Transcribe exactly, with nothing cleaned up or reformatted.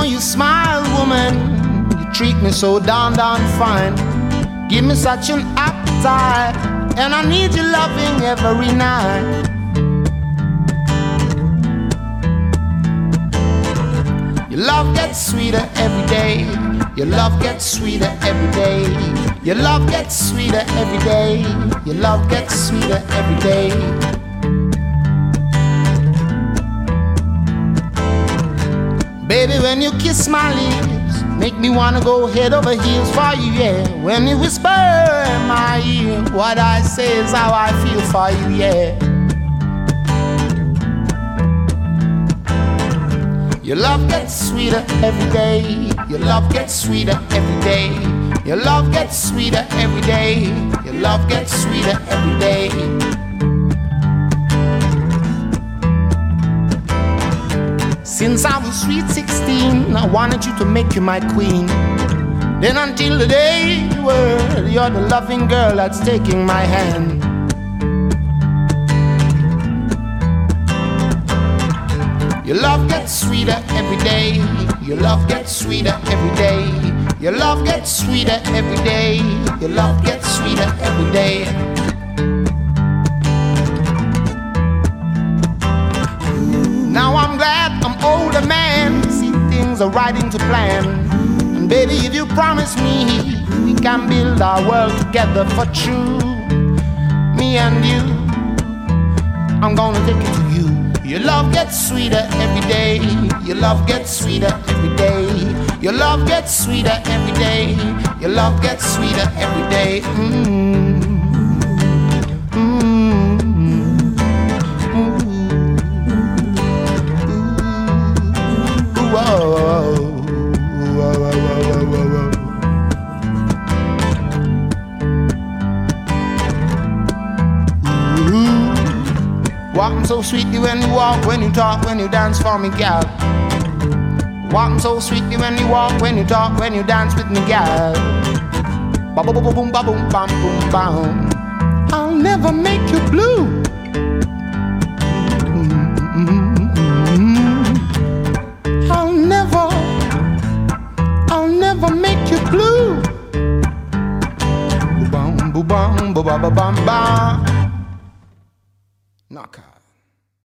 you smile, woman. You treat me so darn, darn fine. Give me such an appetite, and I need your loving every night. Your love gets sweeter every day. Your love gets sweeter every day. Your love gets sweeter every day. Your love gets sweeter every day. Baby, when you kiss my lips, make me wanna go head over heels for you, yeah. When you whisper in my ear, what I say is how I feel for you, yeah. Your love gets sweeter every day. Your love gets sweeter every day. Your love gets sweeter every day. Your love gets sweeter every day. Since I was sweet sixteen, I wanted you to make you my queen. Then until the day you were, you're the loving girl that's taking my hand. Your love gets sweeter every day. Your love gets sweeter every day. Your love gets sweeter every day. Your love gets sweeter every day. Now I'm glad I'm older man. See, things are right into plan. And baby, if you promise me, we can build our world together for true. Me and you, I'm gonna take it to you. Your love gets sweeter every day. Your love gets sweeter every day. Your love gets sweeter every day. Your love gets sweeter every day. Mm-hmm. Walking so sweetly when you walk, when you talk, when you dance for me, gal. Walking so sweetly when you walk, when you talk, when you dance with me, gal. Ba boom boom boom ba boom bam boom bam. I'll never make you blue. I'll never, I'll never make you blue. Bam boom bam ba ba ba bam bam.